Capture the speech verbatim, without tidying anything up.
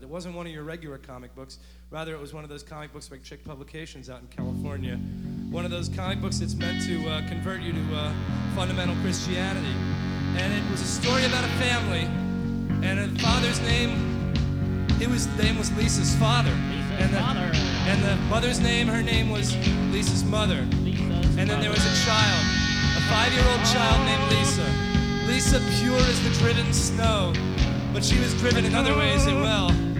It wasn't one of your regular comic books. Rather, it was one of those comic books like Chick Publications out in California. One of those comic books that's meant to uh, convert you to uh, fundamental Christianity. And it was a story about a family, and a father's name, his name was Lisa's father. Lisa's and the, father. And the mother's name, her name was Lisa's mother. Lisa's and then there was mother. a child, a five-year-old child named Lisa. Lisa, pure as the driven snow, but she was driven in other ways as well.